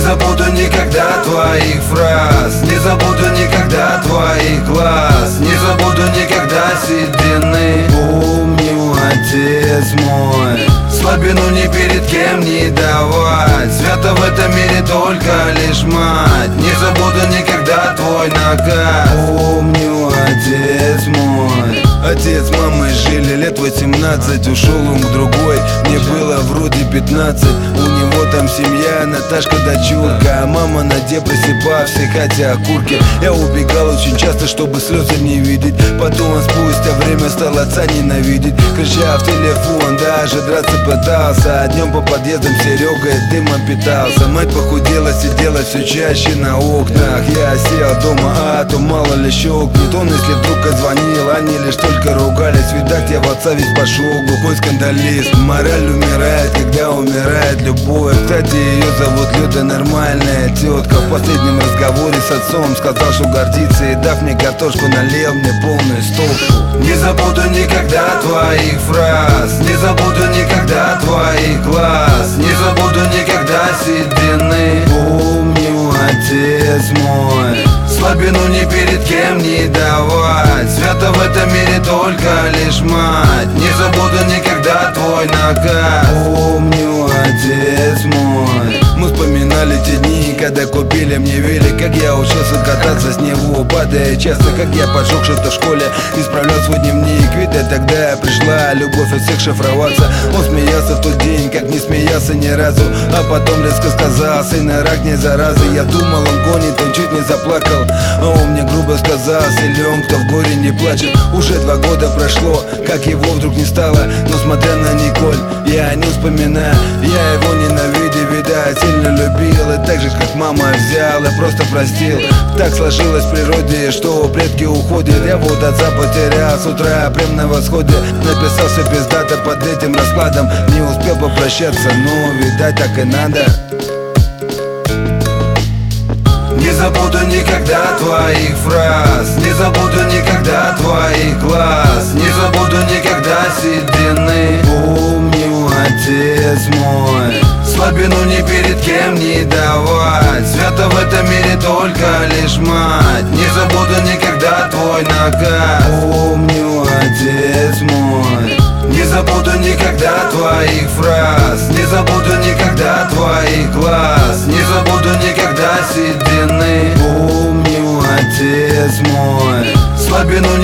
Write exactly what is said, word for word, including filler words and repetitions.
забуду никогда твоих фраз, не забуду никогда твоих глаз, не забуду никогда седины. Помню, отец мой, слабину ни перед кем не давать, свято в этом мире только лишь мать. Не забуду никогда твой наказ. Помню, отец мой. Отец, мамой жили лет восемнадцать, ушел он к другой, мне было вроде пятнадцать. У него там семья, Наташка, дочурка, а мама на де просыпавшей, хотя окурки. Я убегал очень часто, чтобы слезы не видеть. Потом спустя время стал отца ненавидеть, крича в телефон, даже драться пытался. А днем по подъездам Серегой дымом питался. Мать похудела, сидела все чаще на окнах. Я сел дома, а то мало ли щелкнет. Он, если вдруг позвонил, они лишь только ругались. Видать, я в отца весь пошел, глухой скандалист. Мораль умирает, когда умирает любовь. Кстати, ее зовут Люда, нормальная тетка. В последнем разговоре с отцом сказал, что гордится, и дав мне картошку, налил мне полную стопку. Не забуду никогда твоих фраз, не забуду никогда твоих глаз, не забуду никогда седины. Помню, отец мой, слабину ни перед кем не давать, свято в этом мире только лишь мать. Не забуду никогда твой наказ. Помню, отец мой. Мы вспоминали те дни, когда купили мне велик, как я учился кататься с него, падая часто, как я поджег что-то в школе, исправлял свой дневник. Видать, тогда пришла любовь от всех шифроваться. Он смеялся в тот день, как не смеялся ни разу, а потом резко сказал: сына, рак не зараза. Я думал, он гонит, он чуть не заплакал, а он мне грубо сказал: силен, кто в горе не плачет. Уже два года прошло, как его вдруг не стало, но смотря на Николь, я не вспоминаю. Я его ненавидел, видать, сильно любил, и так же, как мама, взял и просто простил. Так сложилось в природе, что предки уходят. Я вот отца потерял с утра, прям на восходе. Написал все пиздато под этим раскладом, не успел попрощаться, но, видать, так и надо. Не забуду никогда твоих фраз, не забуду никогда твоих глаз, не забуду никогда седины. Помню, отец мой, слабину ни перед кем не давать, свято в этом мире только лишь мать. Не забуду никогда твой наказ. Помню, отец мой, не забуду никогда твоих фраз, не забуду никогда твоих глаз, не забуду никогда седины. Помню, отец мой, слабину